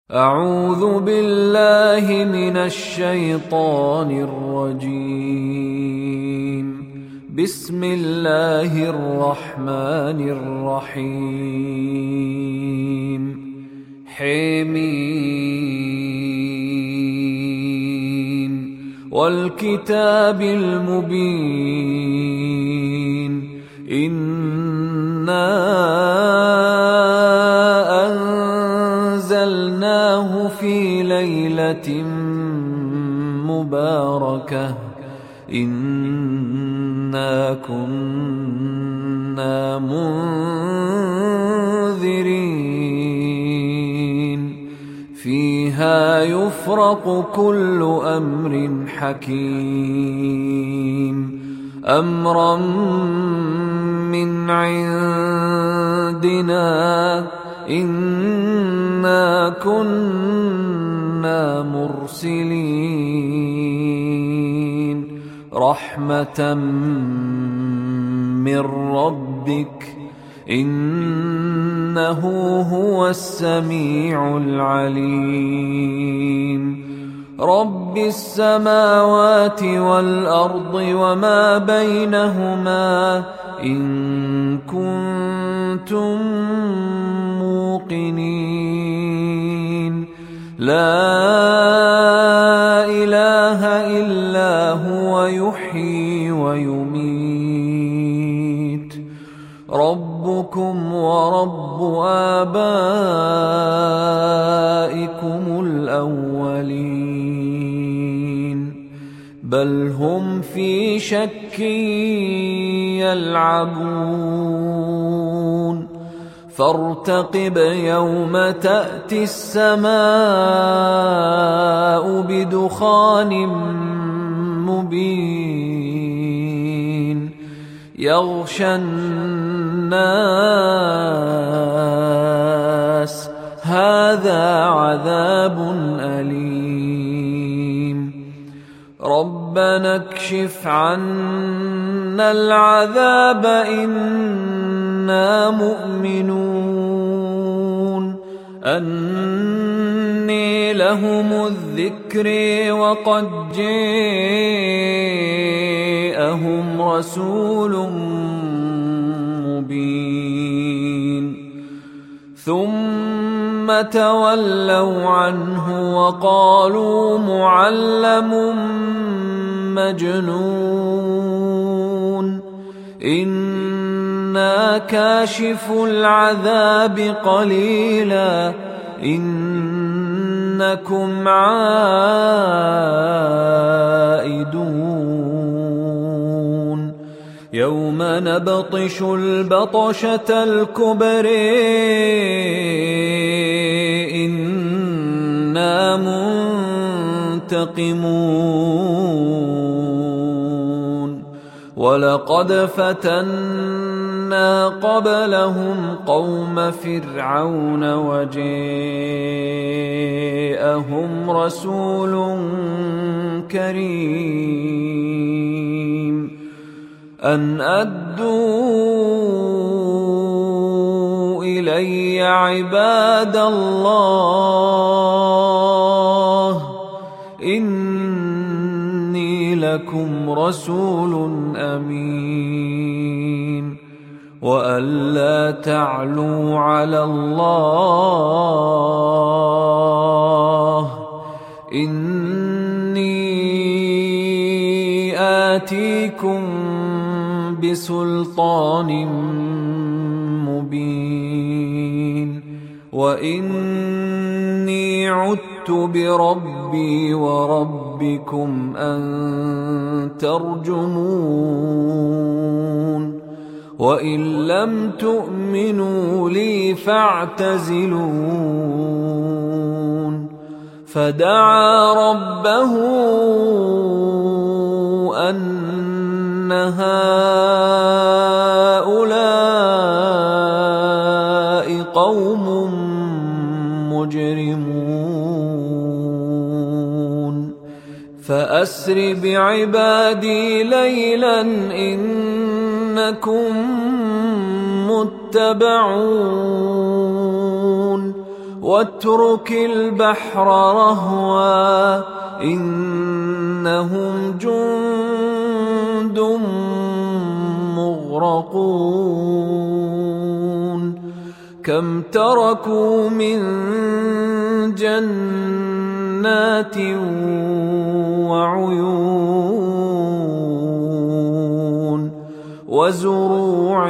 أعوذ بالله من الشيطان الرجيم. بسم الله الرحمن الرحيم. حميم والكتاب المبين. إنا أنزلناه في ليلة مباركة إنا كنا منذرين فيها يفرق كل أمر حكيم أمرا من عندنا إنا كنا مرسلين رحمة من ربك إنه هو السميع العليم. رب السماوات والأرض وما بينهما إن كنتم موقنين. لا إله إلا هو يحيي ويميت. ربكم ورب آبائكم الأولين بل هم في شك يلعبون. فارتقب يوم تأتي السماء بدخان مبين يغشى الناس هذا عذاب أليم. ربنا اكشف عنا العذاب إنا مؤمنون. أني لهم الذكر وقد جاءهم رسول مبين ثم تولوا عنه وقالوا معلم مجنون. إنا كاشف العذاب قليلا إنكم عائدون. يوم نبطش البطشة الكبرى إنا منتقمون. ولقد فتنا قبلهم قوم فرعون وجاءهم رسول كريم أن أدوا إلي عباد الله إني لكم رسول أمين وأن لا تعلوا على الله إني آتيكم بسلطان مبين وإني عدت بربي وربكم أن ترجمون. وإن لم تؤمنوا لي فاعتزلون. فدعا ربه أن هؤلاء قوم مجرمون. فأسر بعبادي ليلا إنكم متبعون. واترك البحر رهوا إنهم جند مغرقون كم تركوا من جنات وعيون وزروع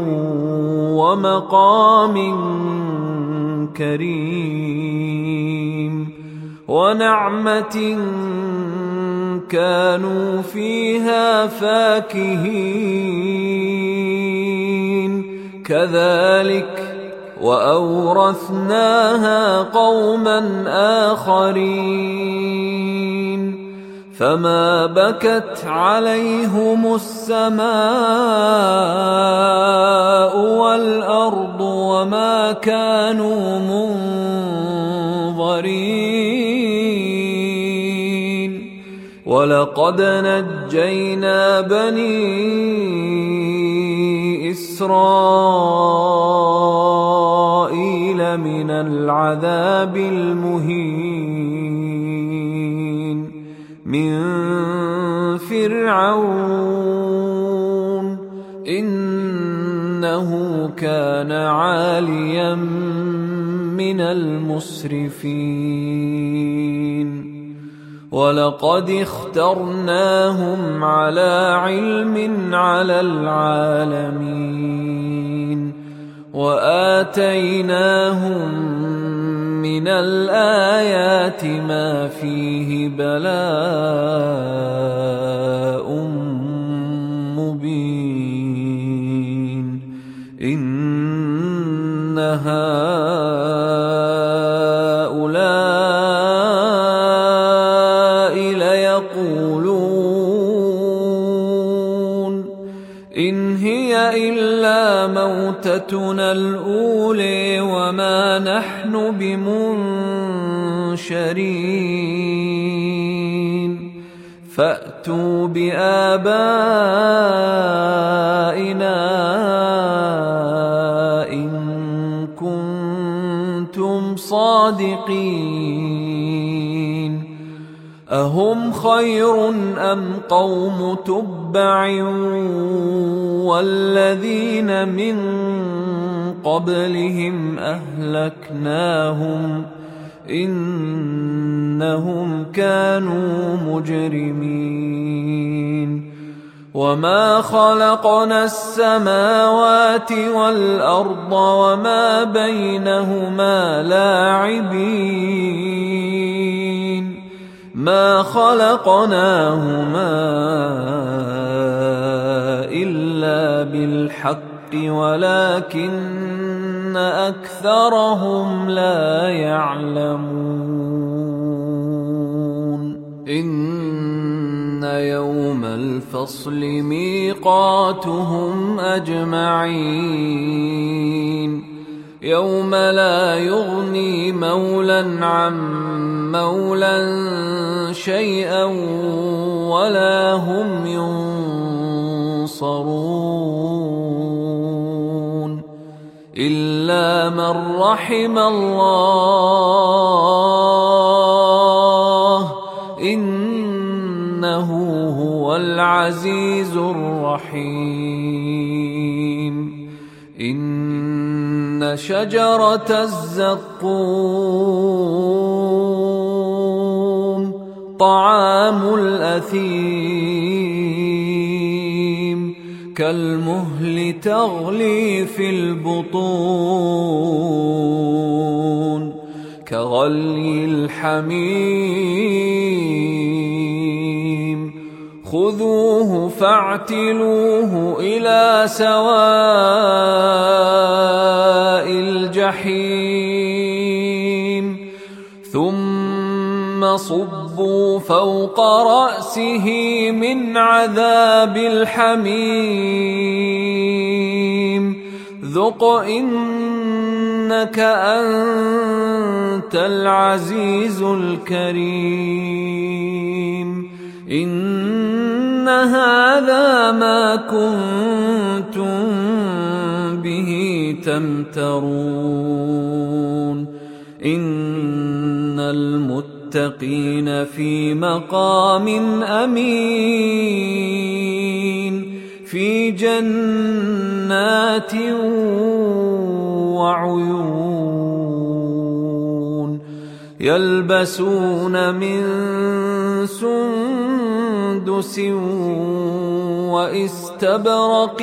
ومقام كريم ونعمة كانوا فيها فاكهين كذلك وأورثناها قوما آخرين فما بكت عليهم السماء والأرض وما كانوا منظرين ولقد نجينا بني إسرائيل من العذاب المهين من فرعون إنه كان عاليا من المسرفين ولقد اخترناهم على علم على العالمين وآتيناهم من الآيات ما فيه بلاء مبين إن هؤلاء ليقولون إن هي إلا موتتنا الأولى وما نحن بمنشرين فأتوا بآبائنا إن كنتم صادقين أهم خير أم قوم تبع والذين من قبلهم أهلكناهم إنهم كانوا مجرمين وما خلقنا السماوات والأرض وما بينهما لاعبين ما خلقناهما إلا بالحق ولكن أكثرهم لا يعلمون إن يوم الفصل ميقاتهم أجمعين يوم لا يغني مولى عن مولى شيئا ولا هم ينصرون إلا من رحم الله إنه هو العزيز الرحيم إن شجرة الزقوم طعام الأثيم كالمهل تغلي في البطون كغلي الحميم خذوه فاعتلوه إلى سواء الجحيم ثم صبوا فوق رأسه من عذاب الحميم ذق إنك أنت العزيز الكريم إن هذا ما كنتم به تمترون إن المتقين في مقام أمين في جنات وعيون يلبسون من سندس واستبرق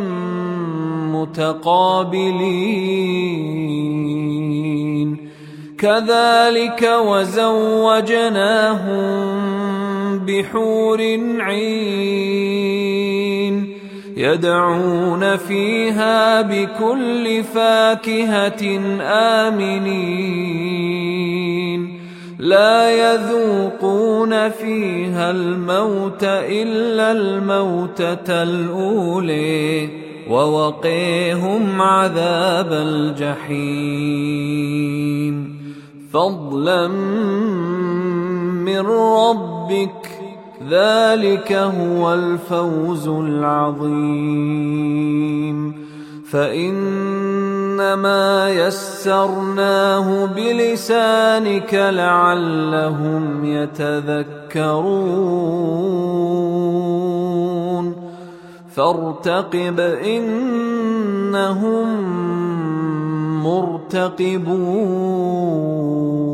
متقابلين كذلك وزوجناهم بحور عين يدعون فيها بكل فاكهة آمنين لا يذوقون فيها الموت إلا الموتة الأولى ووقيهم عذاب الجحيم فضلا من ربك ذلك هو الفوز العظيم فإنما يسرناه بلسانك لعلهم يتذكرون فارتقب إنهم مرتقبون